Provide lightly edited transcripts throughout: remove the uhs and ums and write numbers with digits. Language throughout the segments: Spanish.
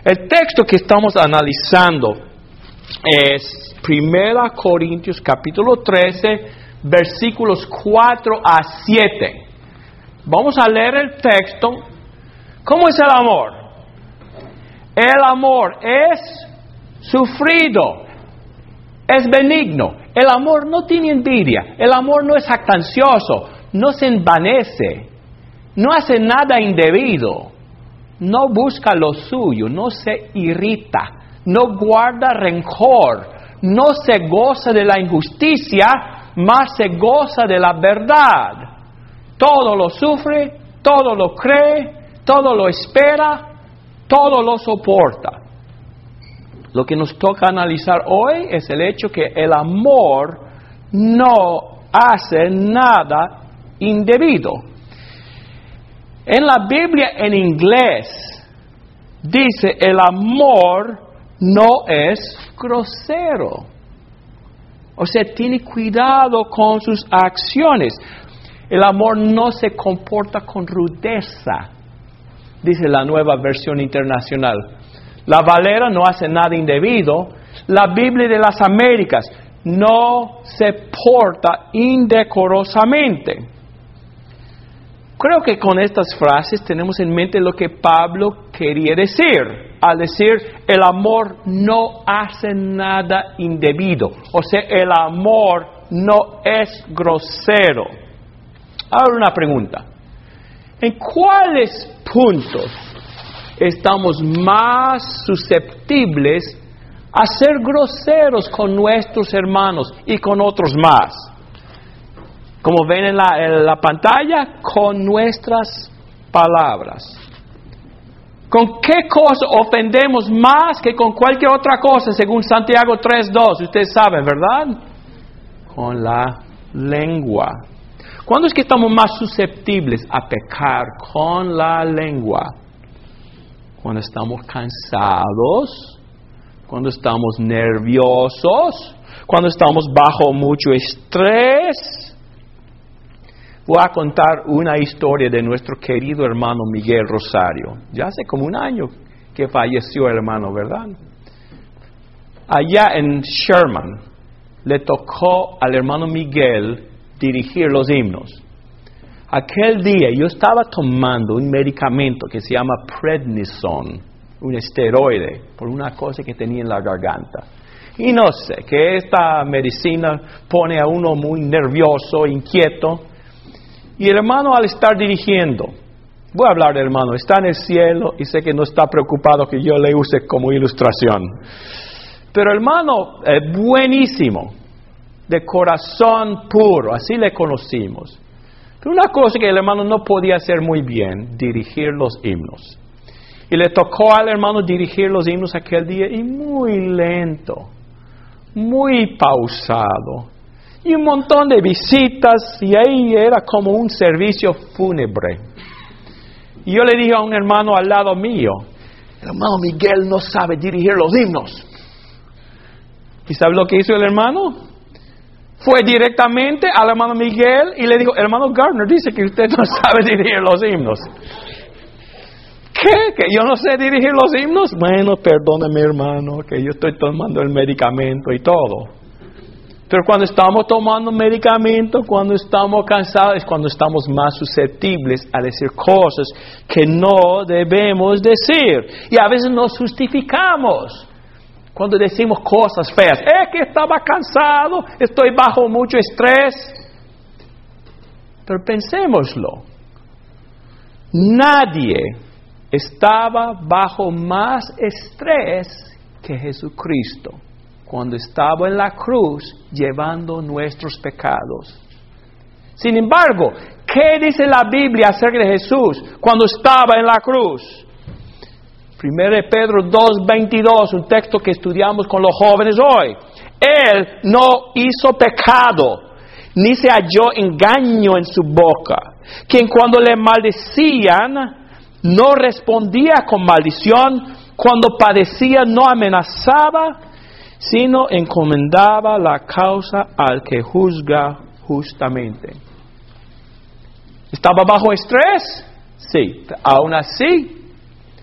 El texto que estamos analizando es 1 Corintios capítulo 13, versículos 4 a 7. Vamos a leer el texto. ¿Cómo es el amor? El amor es sufrido, es benigno. El amor no tiene envidia. El amor no es jactancioso, no se envanece, no hace nada indebido, no busca lo suyo, no se irrita, no guarda rencor, no se goza de la injusticia, mas se goza de la verdad. Todo lo sufre, todo lo cree, todo lo espera, todo lo soporta. Lo que nos toca analizar hoy es el hecho que el amor no hace nada indebido. En la Biblia en inglés dice el amor no es grosero. O sea, tiene cuidado con sus acciones. El amor no se comporta con rudeza, dice la Nueva Versión Internacional. La Valera no hace nada indebido. La Biblia de las Américas no se porta indecorosamente. Creo que con estas frases tenemos en mente lo que Pablo quería decir al decir el amor no hace nada indebido. O sea, el amor no es grosero. Ahora una pregunta. ¿En cuáles puntos estamos más susceptibles a ser groseros con nuestros hermanos y con otros más? Como ven en la pantalla, con nuestras palabras. ¿Con qué cosa ofendemos más que con cualquier otra cosa, según Santiago 3:2? Ustedes saben, ¿verdad? Con la lengua. ¿Cuándo es que estamos más susceptibles a pecar con la lengua? Cuando estamos cansados, cuando estamos nerviosos, cuando estamos bajo mucho estrés. Voy a contar una historia de nuestro querido hermano Miguel Rosario. Ya hace como un año que falleció el hermano, ¿verdad? Allá en Sherman le tocó al hermano Miguel dirigir los himnos. Aquel día yo estaba tomando un medicamento que se llama prednisone, un esteroide, por una cosa que tenía en la garganta. Y no sé, que esta medicina pone a uno muy nervioso, inquieto. Y el hermano al estar dirigiendo, voy a hablar del hermano, está en el cielo y sé que no está preocupado que yo le use como ilustración. Pero el hermano es buenísimo, de corazón puro, así le conocimos. Pero una cosa que el hermano no podía hacer muy bien, dirigir los himnos. Y le tocó al hermano dirigir los himnos aquel día y muy lento, muy pausado. Y un montón de visitas y ahí era como un servicio fúnebre. Y yo le dije a un hermano al lado mío, el hermano Miguel no sabe dirigir los himnos. ¿Y sabe lo que hizo el hermano? Fue directamente al hermano Miguel y le dijo, hermano Gardner dice que usted no sabe dirigir los himnos. ¿Qué? ¿Que yo no sé dirigir los himnos? Bueno, perdóneme hermano, que yo estoy tomando el medicamento y todo. Pero cuando estamos tomando medicamento, cuando estamos cansados, es cuando estamos más susceptibles a decir cosas que no debemos decir. Y a veces nos justificamos cuando decimos cosas feas. Es que estaba cansado, estoy bajo mucho estrés. Pero pensémoslo. Nadie estaba bajo más estrés que Jesucristo cuando estaba en la cruz llevando nuestros pecados. Sin embargo, ¿qué dice la Biblia acerca de Jesús cuando estaba en la cruz? 1 Pedro 2:22, un texto que estudiamos con los jóvenes hoy. Él no hizo pecado, ni se halló engaño en su boca. Quien cuando le maldecían, no respondía con maldición. Cuando padecía, no amenazaba, sino encomendaba la causa al que juzga justamente. ¿Estaba bajo estrés? Sí. Aún así,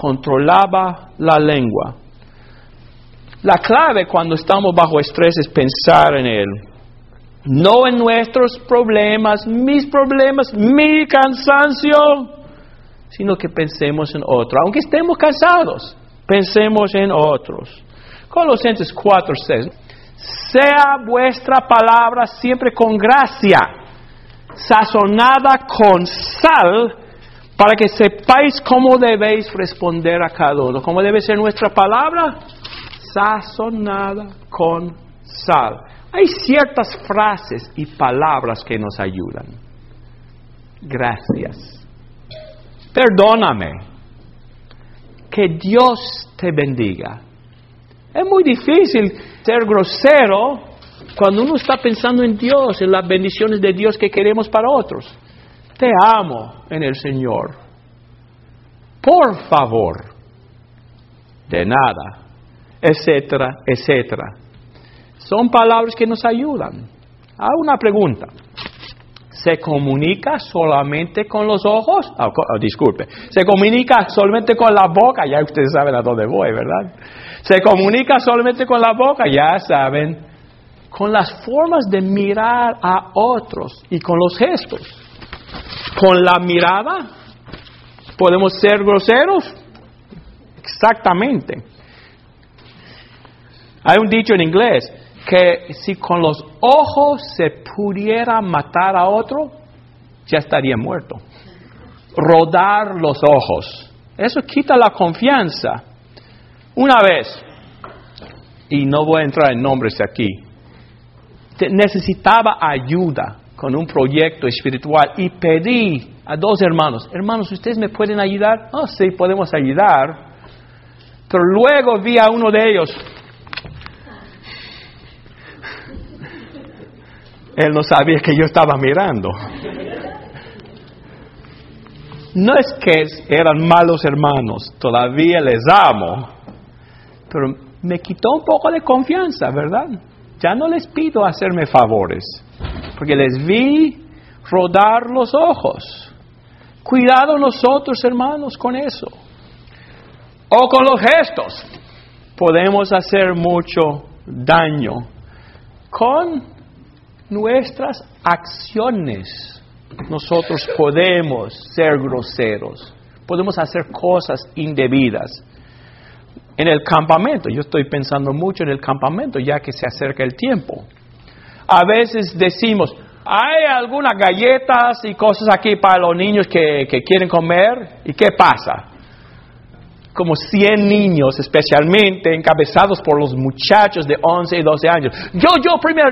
controlaba la lengua. La clave cuando estamos bajo estrés es pensar en Él. No en nuestros problemas, mi cansancio, sino que pensemos en otro. Aunque estemos cansados, pensemos en otros. Colosenses 4:6. Sea vuestra palabra siempre con gracia, sazonada con sal, para que sepáis cómo debéis responder a cada uno. ¿Cómo debe ser nuestra palabra? Sazonada con sal. Hay ciertas frases y palabras que nos ayudan. Gracias. Perdóname. Que Dios te bendiga. Es muy difícil ser grosero cuando uno está pensando en Dios, en las bendiciones de Dios que queremos para otros. Te amo en el Señor. Por favor. De nada. Etcétera, etcétera. Son palabras que nos ayudan. Hago una pregunta. ¿Se comunica solamente con los ojos? Disculpe. ¿Se comunica solamente con la boca? Ya ustedes saben a dónde voy, ¿verdad? ¿Se comunica solamente con la boca? Ya saben. Con las formas de mirar a otros y con los gestos. Con la mirada, ¿podemos ser groseros? Exactamente. Hay un dicho en inglés que si con los ojos se pudiera matar a otro, ya estaría muerto. Rodar los ojos. Eso quita la confianza. Una vez, y no voy a entrar en nombres aquí, necesitaba ayuda con un proyecto espiritual y pedí a 2 hermanos, ¿ustedes me pueden ayudar? Oh, sí, podemos ayudar. Pero luego vi a uno de ellos. Él no sabía que yo estaba mirando. No es que eran malos hermanos, todavía les amo, pero me quitó un poco de confianza, ¿verdad? Ya no les pido hacerme favores, porque les vi rodar los ojos. Cuidado nosotros, hermanos, con eso. O con los gestos. Podemos hacer mucho daño con nuestras acciones. Nosotros podemos ser groseros. Podemos hacer cosas indebidas. En el campamento, yo estoy pensando mucho en el campamento ya que se acerca el tiempo. A veces decimos, hay algunas galletas y cosas aquí para los niños que quieren comer. ¿Y qué pasa? Como 100 niños, especialmente encabezados por los muchachos de 11 y 12 años. Yo primero.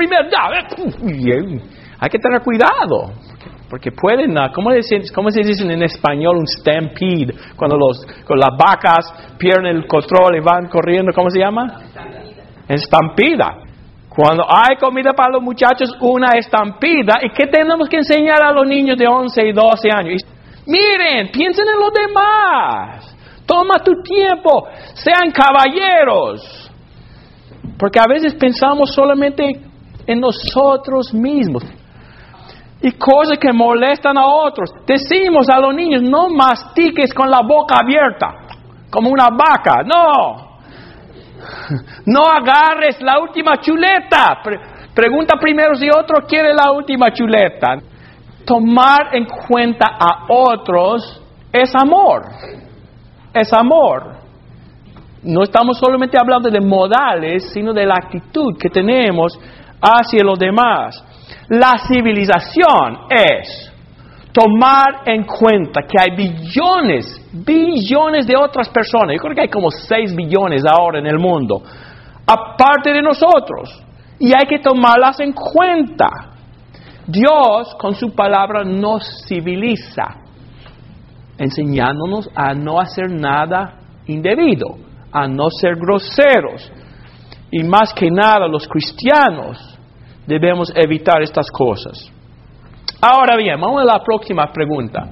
Hay que tener cuidado. Porque pueden, ¿cómo se dice en español un stampede? Cuando las vacas pierden el control y van corriendo, ¿cómo se llama? Estampida. Cuando hay comida para los muchachos, una estampida. ¿Y qué tenemos que enseñar a los niños de 11 y 12 años? Miren, piensen en los demás. Toma tu tiempo. Sean caballeros. Porque a veces pensamos solamente en nosotros mismos. Y cosas que molestan a otros. Decimos a los niños, no mastiques con la boca abierta, como una vaca. No. No agarres la última chuleta. Pregunta primero si otro quiere la última chuleta. Tomar en cuenta a otros es amor. Es amor. No estamos solamente hablando de modales, sino de la actitud que tenemos hacia los demás. La civilización es tomar en cuenta que hay billones de otras personas. Yo creo que hay como 6 billones ahora en el mundo, aparte de nosotros. Y hay que tomarlas en cuenta. Dios, con su palabra, nos civiliza, enseñándonos a no hacer nada indebido, a no ser groseros. Y más que nada, los cristianos debemos evitar estas cosas. Ahora bien, vamos a la próxima pregunta.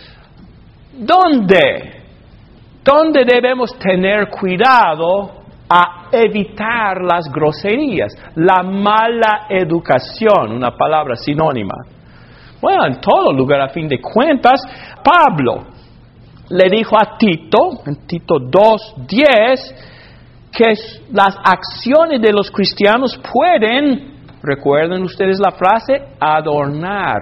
¿Dónde debemos tener cuidado a evitar las groserías? La mala educación, una palabra sinónima. Bueno, en todo lugar, a fin de cuentas, Pablo, le dijo a Tito, en Tito 2:10, que las acciones de los cristianos pueden, recuerden ustedes la frase, adornar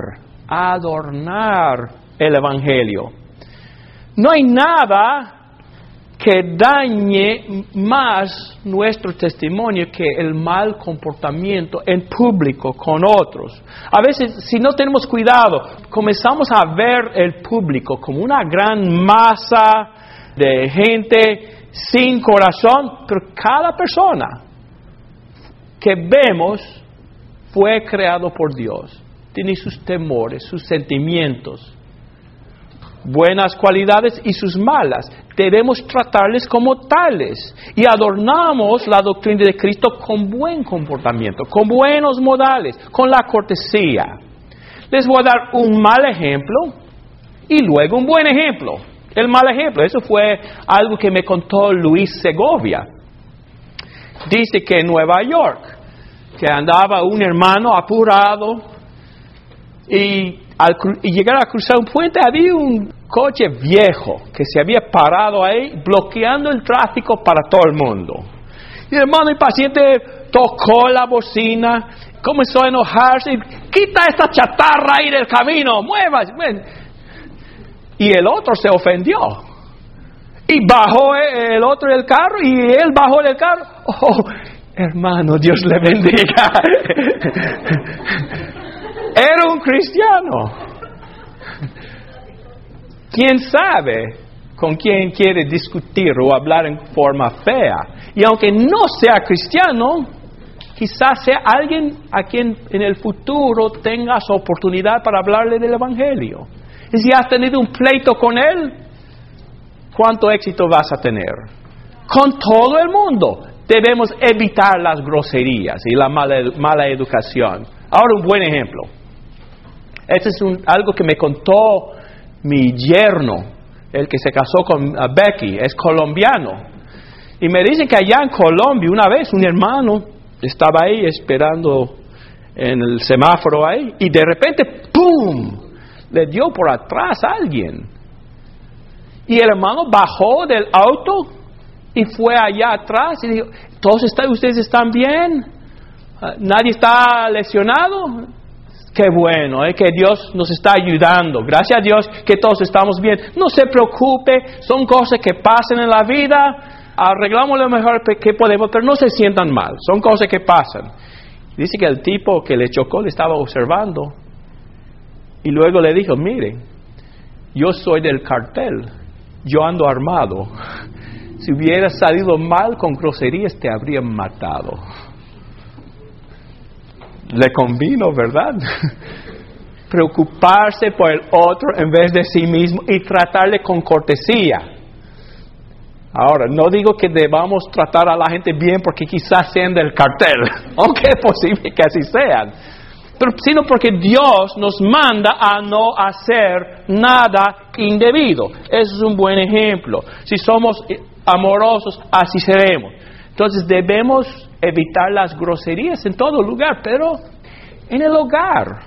el Evangelio. No hay nada que dañe más nuestro testimonio que el mal comportamiento en público con otros. A veces, si no tenemos cuidado, comenzamos a ver el público como una gran masa de gente sin corazón, pero cada persona que vemos fue creado por Dios. Tiene sus temores, sus sentimientos, buenas cualidades y sus malas. Debemos tratarles como tales y adornamos la doctrina de Cristo con buen comportamiento, con buenos modales, con la cortesía. Les voy a dar un mal ejemplo y luego un buen ejemplo. El mal ejemplo, eso fue algo que me contó Luis Segovia. Dice que en Nueva York, que andaba un hermano apurado y al llegar a cruzar un puente había un coche viejo que se había parado ahí bloqueando el tráfico para todo el mundo. Y el hermano impaciente tocó la bocina, comenzó a enojarse, quita esta chatarra ahí del camino, muevas. Y el otro se ofendió. Y bajó el otro del carro y él bajó del carro. Oh, hermano, Dios le bendiga. Era un cristiano. ¿Quién sabe con quién quiere discutir o hablar en forma fea? Y aunque no sea cristiano, quizás sea alguien a quien en el futuro tengas oportunidad para hablarle del Evangelio. Y si has tenido un pleito con él, ¿cuánto éxito vas a tener? Con todo el mundo debemos evitar las groserías y la mala educación. Ahora un buen ejemplo. Este es algo que me contó mi yerno, el que se casó con Becky, es colombiano. Y me dicen que allá en Colombia, una vez un hermano estaba ahí esperando en el semáforo ahí, y de repente, ¡pum!, le dio por atrás a alguien. Y el hermano bajó del auto y fue allá atrás y dijo, ¿todos ustedes están bien? ¿Nadie está lesionado? Qué bueno, que Dios nos está ayudando. Gracias a Dios que todos estamos bien. No se preocupe, son cosas que pasan en la vida. Arreglamos lo mejor que podemos, pero no se sientan mal. Son cosas que pasan. Dice que el tipo que le chocó le estaba observando. Y luego le dijo, mire, yo soy del cartel. Yo ando armado. Si hubiera salido mal con groserías, te habrían matado. Le convino, ¿verdad? Preocuparse por el otro en vez de sí mismo y tratarle con cortesía. Ahora, no digo que debamos tratar a la gente bien porque quizás sean del cartel, aunque es posible que así sean, pero sino porque Dios nos manda a no hacer nada indebido. Eso es un buen ejemplo. Si somos amorosos, así seremos. Entonces debemos evitar las groserías en todo lugar, pero en el hogar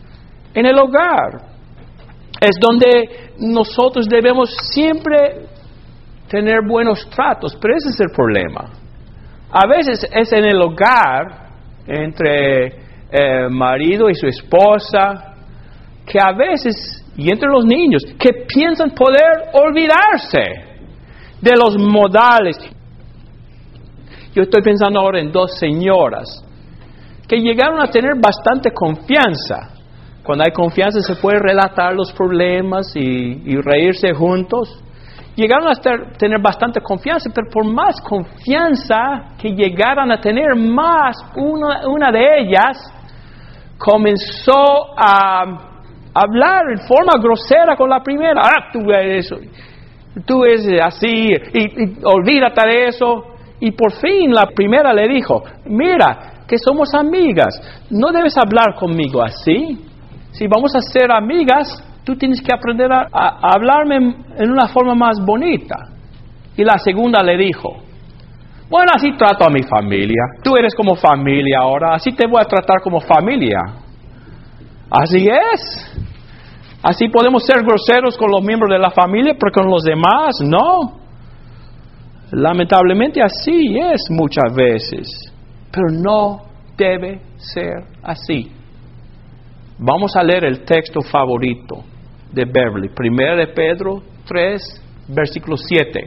es donde nosotros debemos siempre tener buenos tratos, pero ese es el problema. A veces es en el hogar, entre marido y su esposa, que a veces, y entre los niños, que piensan poder olvidarse de los modales. Yo estoy pensando ahora en dos señoras que llegaron a tener bastante confianza. Cuando hay confianza se puede relatar los problemas y reírse juntos. Llegaron a tener bastante confianza, pero por más confianza que llegaran a tener más, una de ellas comenzó a hablar en forma grosera con la primera. Tú eres así, y olvídate de eso. Y por fin la primera le dijo, mira, que somos amigas, no debes hablar conmigo así. Si vamos a ser amigas, tú tienes que aprender a hablarme en una forma más bonita. Y la segunda le dijo, bueno, así trato a mi familia. Tú eres como familia ahora, así te voy a tratar como familia. Así es. Así podemos ser groseros con los miembros de la familia, pero con los demás no. Lamentablemente así es muchas veces, pero no debe ser así. Vamos a leer el texto favorito de Beverly, 1 de Pedro 3, versículo 7.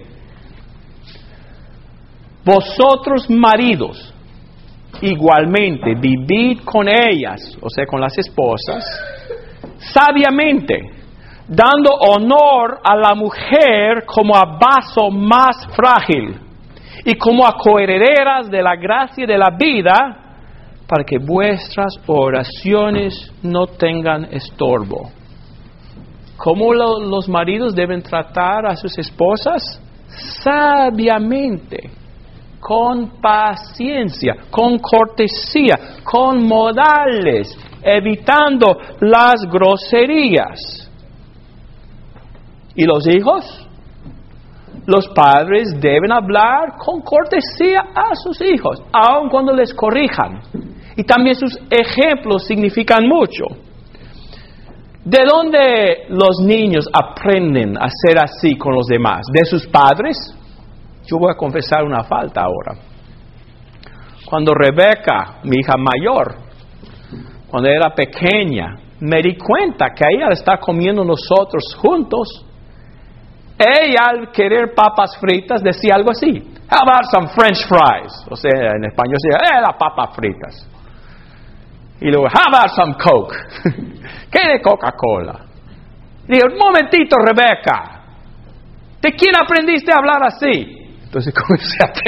Vosotros maridos, igualmente vivid con ellas, o sea, con las esposas, sabiamente, dando honor a la mujer como a vaso más frágil y como a coherederas de la gracia de la vida, para que vuestras oraciones no tengan estorbo. ¿Cómo los maridos deben tratar a sus esposas? Sabiamente, con paciencia, con cortesía, con modales, evitando las groserías. ¿Y los hijos? Los padres deben hablar con cortesía a sus hijos, aun cuando les corrijan. Y también sus ejemplos significan mucho. ¿De dónde los niños aprenden a ser así con los demás? ¿De sus padres? Yo voy a confesar una falta ahora. Cuando Rebeca, mi hija mayor, cuando era pequeña, me di cuenta que ella está comiendo nosotros juntos. Ella, al querer papas fritas, decía algo así: how about some French fries? O sea, en español decía, las papas fritas. Y luego, how about some Coke? ¿Qué de Coca-Cola? Digo, un momentito, Rebeca, ¿de quién aprendiste a hablar así? Entonces comencé a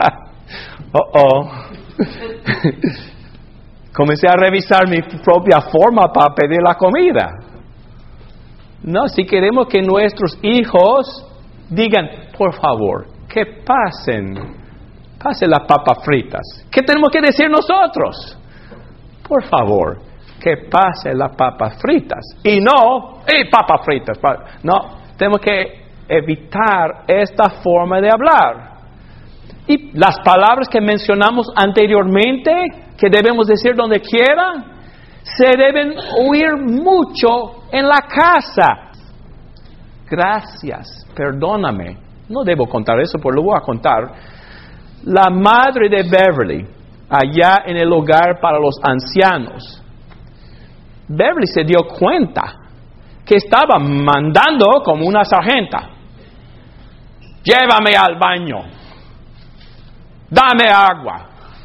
pensar, comencé a revisar mi propia forma para pedir la comida. No, si queremos que nuestros hijos digan, por favor, que pasen las papas fritas. ¿Qué tenemos que decir nosotros? Por favor, que pasen las papas fritas. Y no, papas fritas. No, tenemos que evitar esta forma de hablar. Y las palabras que mencionamos anteriormente, que debemos decir donde quiera, se deben oír mucho en la casa. Gracias, perdóname. No debo contar eso, pero lo voy a contar. La madre de Beverly, allá en el hogar para los ancianos, Beverly se dio cuenta que estaba mandando como una sargenta. Llévame al baño. Dame agua.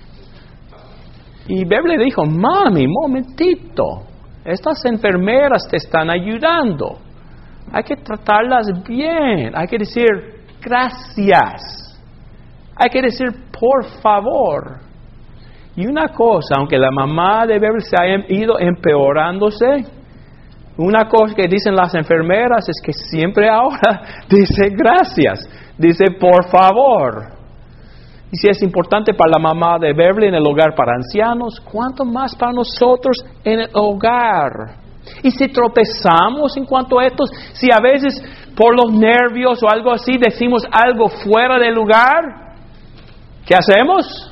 Y Beverly dijo, mami, momentito, estas enfermeras te están ayudando. Hay que tratarlas bien. Hay que decir gracias. Hay que decir por favor. Y una cosa, aunque la mamá de Beverly se haya ido empeorándose, una cosa que dicen las enfermeras es que siempre ahora dice gracias, dice por favor. Y si es importante para la mamá de Beverly en el hogar para ancianos, ¿cuánto más para nosotros en el hogar? Y si tropezamos en cuanto a esto, si a veces por los nervios o algo así decimos algo fuera del lugar, ¿qué hacemos?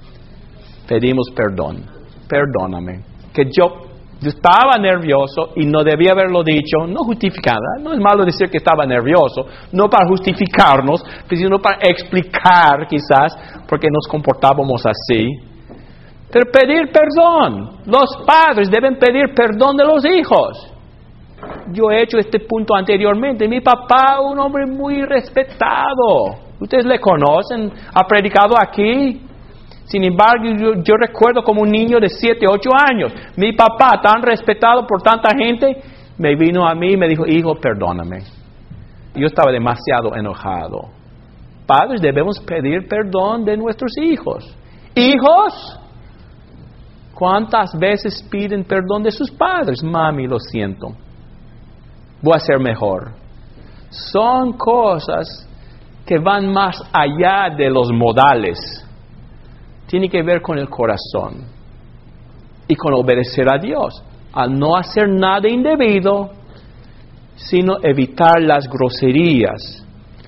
Pedimos perdón. Perdóname. Que yo estaba nervioso y no debía haberlo dicho, no justificada. No es malo decir que estaba nervioso, no para justificarnos, sino para explicar quizás por qué nos comportábamos así. Pero pedir perdón. Los padres deben pedir perdón de los hijos. Yo he hecho este punto anteriormente. Mi papá, un hombre muy respetado. Ustedes le conocen, ha predicado aquí. Sin embargo, yo recuerdo como un niño de 7, 8 años. Mi papá, tan respetado por tanta gente, me vino a mí y me dijo, hijo, perdóname. Yo estaba demasiado enojado. Padres, debemos pedir perdón de nuestros hijos. Hijos, ¿cuántas veces piden perdón de sus padres? Mami, lo siento. Voy a ser mejor. Son cosas que van más allá de los modales. Tiene que ver con el corazón y con obedecer a Dios. Al no hacer nada indebido, sino evitar las groserías.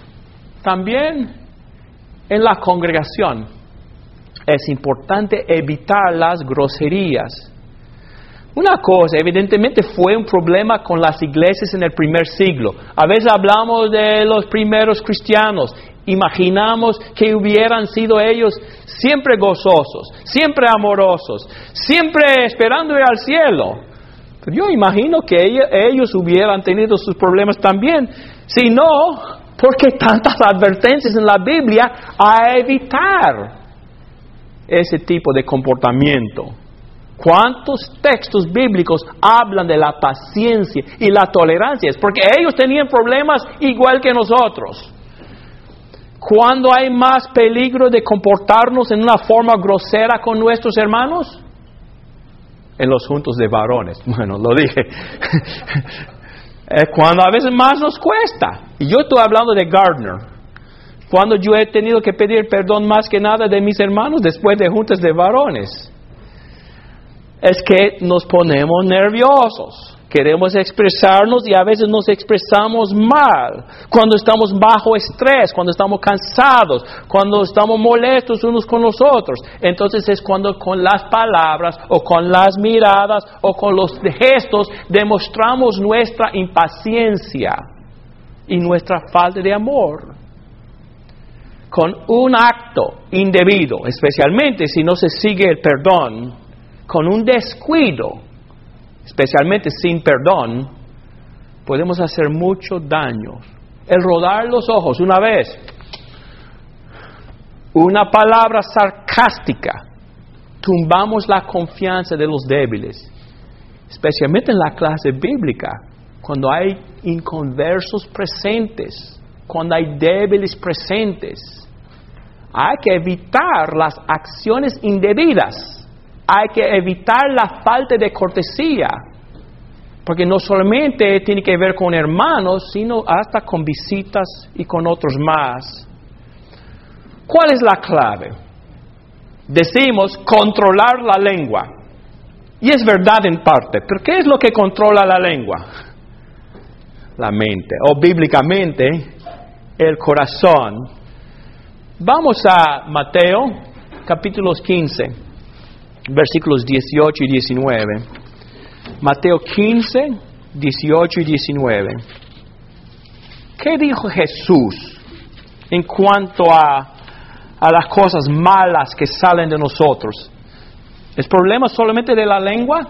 También en la congregación es importante evitar las groserías. Una cosa, evidentemente fue un problema con las iglesias en el primer siglo. A veces hablamos de los primeros cristianos. Imaginamos que hubieran sido ellos siempre gozosos, siempre amorosos, siempre esperando ir al cielo. Pero yo imagino que ellos hubieran tenido sus problemas también. Si no, ¿por qué tantas advertencias en la Biblia a evitar ese tipo de comportamiento? ¿Cuántos textos bíblicos hablan de la paciencia y la tolerancia? Es porque ellos tenían problemas igual que nosotros. ¿Cuándo hay más peligro de comportarnos en una forma grosera con nuestros hermanos? En los juntos de varones. Bueno, lo dije. Cuando a veces más nos cuesta. Y yo estoy hablando de Gardner. Cuando yo he tenido que pedir perdón más que nada de mis hermanos después de juntas de varones. Es que nos ponemos nerviosos. Queremos expresarnos y a veces nos expresamos mal. Cuando estamos bajo estrés, cuando estamos cansados, cuando estamos molestos unos con los otros. Entonces es cuando con las palabras o con las miradas o con los gestos demostramos nuestra impaciencia y nuestra falta de amor. Con un acto indebido, especialmente si no se sigue el perdón, con un descuido, especialmente sin perdón, podemos hacer mucho daño. El rodar los ojos una vez, una palabra sarcástica, tumbamos la confianza de los débiles, especialmente en la clase bíblica, cuando hay inconversos presentes, cuando hay débiles presentes. Hay que evitar las acciones indebidas. Hay que evitar la falta de cortesía, porque no solamente tiene que ver con hermanos, sino hasta con visitas y con otros más. ¿Cuál es la clave? Decimos controlar la lengua. Y es verdad en parte, pero ¿qué es lo que controla la lengua? La mente, o bíblicamente, el corazón. Vamos a Mateo, capítulo 15. Versículos 18 y 19. Mateo 15, 18 y 19. ¿Qué dijo Jesús en cuanto a las cosas malas que salen de nosotros? ¿Es problema solamente de la lengua?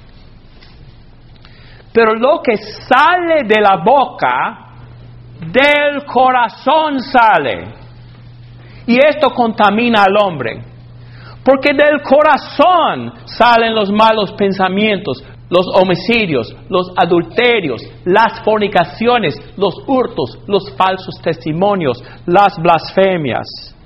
Pero lo que sale de la boca, del corazón sale. Y esto contamina al hombre. Porque del corazón salen los malos pensamientos, los homicidios, los adulterios, las fornicaciones, los hurtos, los falsos testimonios, las blasfemias.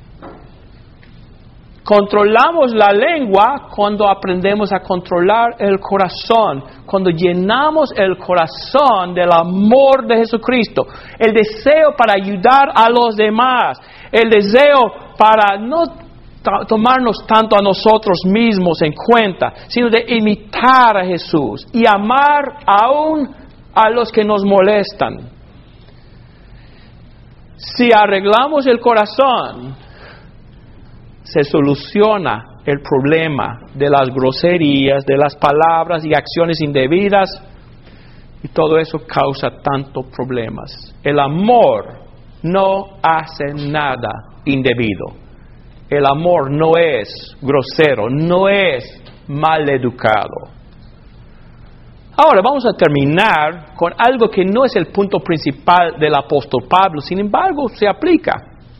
Controlamos la lengua cuando aprendemos a controlar el corazón, cuando llenamos el corazón del amor de Jesucristo, el deseo para ayudar a los demás, el deseo para no tomarnos tanto a nosotros mismos en cuenta, sino de imitar a Jesús y amar aún a los que nos molestan. Si arreglamos el corazón, se soluciona el problema de las groserías, de las palabras y acciones indebidas, y todo eso causa tantos problemas. El amor no hace nada indebido. El amor no es grosero, no es mal educado. Ahora vamos a terminar con algo que no es el punto principal del apóstol Pablo, sin embargo se aplica.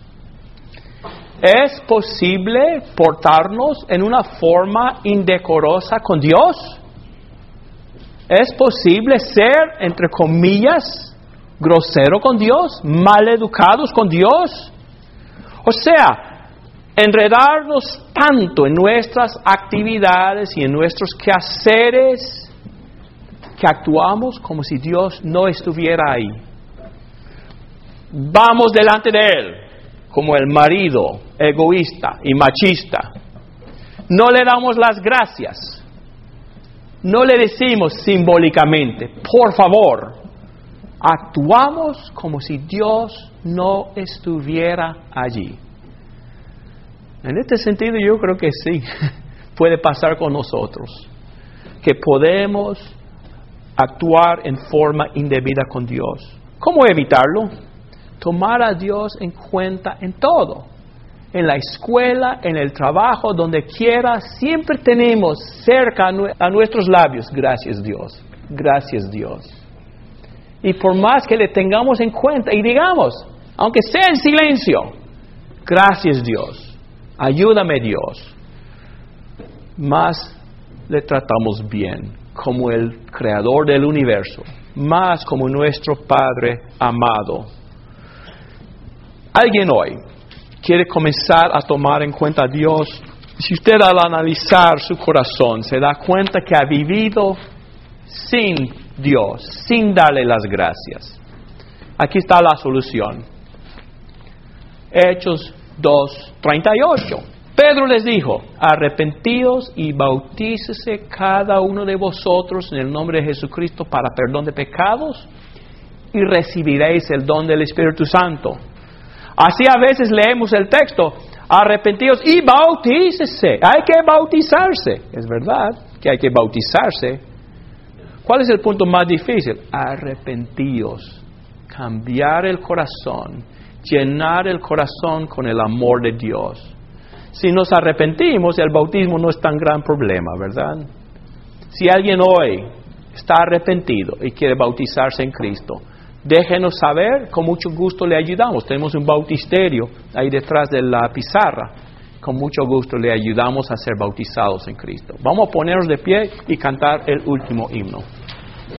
¿Es posible portarnos en una forma indecorosa con Dios? ¿Es posible ser, entre comillas, grosero con Dios, mal educados con Dios? O sea, enredarnos tanto en nuestras actividades y en nuestros quehaceres que actuamos como si Dios no estuviera ahí. Vamos delante de Él como el marido egoísta y machista. No le damos las gracias. No le decimos simbólicamente, por favor. Actuamos como si Dios no estuviera allí. En este sentido yo creo que sí, puede pasar con nosotros. que podemos actuar en forma indebida con Dios. ¿Cómo evitarlo? Tomar a Dios en cuenta en todo. En la escuela, en el trabajo, donde quiera, siempre tenemos cerca a nuestros labios, gracias Dios, gracias Dios. Y por más que le tengamos en cuenta y digamos, aunque sea en silencio, gracias Dios, ayúdame Dios, más le tratamos bien como el creador del universo, más como nuestro Padre amado. Alguien hoy quiere comenzar a tomar en cuenta a Dios. Si usted al analizar su corazón se da cuenta que ha vivido sin Dios, sin darle las gracias, aquí está la solución. Hechos 2:38. Pedro les dijo, arrepentidos y bautícese cada uno de vosotros en el nombre de Jesucristo para perdón de pecados y recibiréis el don del Espíritu Santo. Así a veces leemos el texto, arrepentidos y bautícese. Hay que bautizarse. Es verdad que hay que bautizarse. ¿Cuál es el punto más difícil? Arrepentidos. Cambiar el corazón. Llenar el corazón con el amor de Dios. Si nos arrepentimos, el bautismo no es tan gran problema, ¿verdad? Si alguien hoy está arrepentido y quiere bautizarse en Cristo, déjenos saber, con mucho gusto le ayudamos. Tenemos un bautisterio ahí detrás de la pizarra. Con mucho gusto le ayudamos a ser bautizados en Cristo. Vamos a ponernos de pie y cantar el último himno.